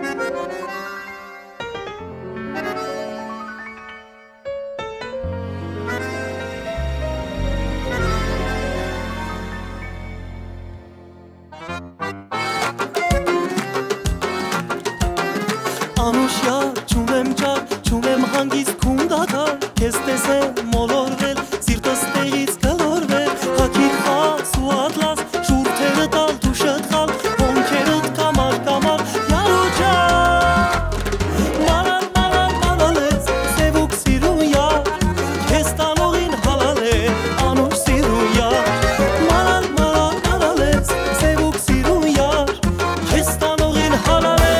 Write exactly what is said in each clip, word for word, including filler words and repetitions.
Անուշյա չունեմ ճար, չունեմ հանգիստ քունդակար, քեզ տեսեմ մոլորվել, սիրտս տեղից գլորվել, հագիր խաս ու ատլաս, շուրթերը տալ, դուշըտ խալ, հոնքերըտ կամար կամար, յարոջա Մարալ մարալ մարալես, սևուկ սիրուն յար, քեզ տանողին հալալ է, անուշ սիրուն յար, Մարալ մարալ մարալես, սևուկ սիրուն յար, քեզ տանողին հալալ է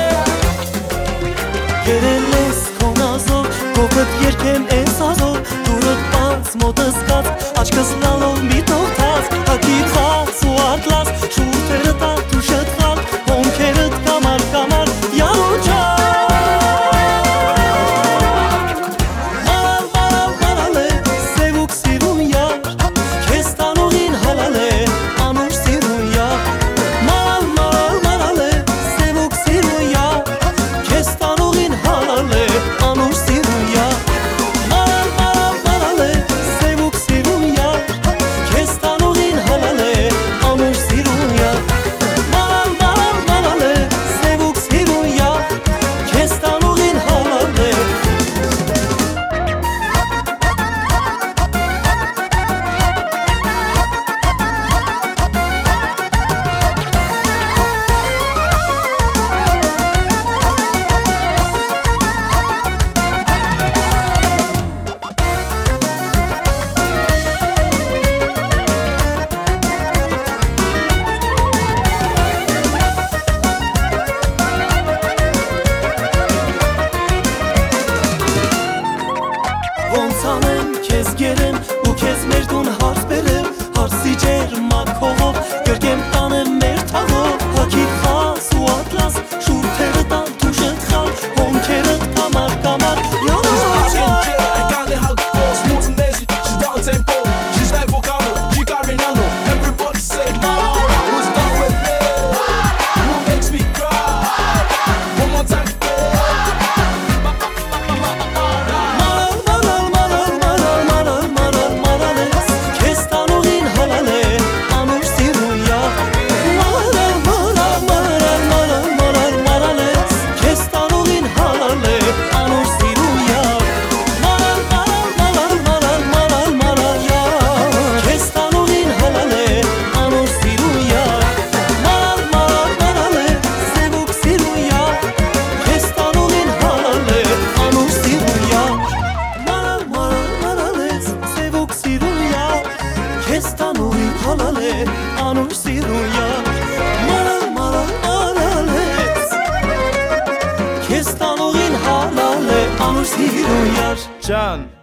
Գերել ես կոնազով, կողքըտ երկեմ ես ազով, դուրըտ պած, մոտս կած, աչկս լալով մի տողթած, հակիտ խաց ու արտլաս, շուրթերը տալ, դուշըտ խալ, հոնքերըտ կամար կամար, յարոջա Մարալ մարալ մարալ է, սևուկ սիրուն յար, քեզ տանողին հալալ է, անուշ սիրուն յար, Մարալ մարալ մարալ է, սևուկ սիրուն յար, քեզ տանողին հալալ է, անուշ սիրուն յար, Մարալ մարալ մարալ է, սևուկ սիրուն յար, քեզ տանողին հալալ է, անուշ սիրուն յար, Մարալ մարալ մարալ է, սևուկ սիրուն յար, քեզ տանողին հալալ է Ոնց անեմ, քեզ գերեմ ու քեզ մեր տուն հարց բերեմ Հարցի ջեր մաքողով, գրկեմ տանեմ մեր թաղով Հագիր խաս ու ատլաս, շուրթերը տան դուշըտ խալ Հոնքերըտ կամար կամար, յարոջա Egal how close, moving lazy, she's down tempo, she's like Volcano, she got Ronaldo. Everybody say, Mama, who's down with me? Who makes me cry? One more time, Մարալ մարալ մարալ մարալ մարալ մարալ մարալ ես Քեզ տանողին հալալ է, անուշ սիրուն յար Մարալ մարալ մարալ մարալ մարալ մարալ ես Քեզ տանողին հալալ է, անուշ սիրուն յար Մարալ մարալ մարալ մարալ մարալ մարալ յար Քեզ տանողին հալալ է, անուշ սիրուն յար Մարալ մարալ մարալ է, սևուկ սիրուն յար Քեզ տանողին հալալ է, անուշ սիրուն յար Մարալ մարալ մարալ ես, սևուկ սիրուն յար Քեզ տանողին հալալ է, անուշ սիրուն յար Մարալ մարալ մարալ ես Քեզ տանողին հալալ է, անուշ սիրուն յար Can.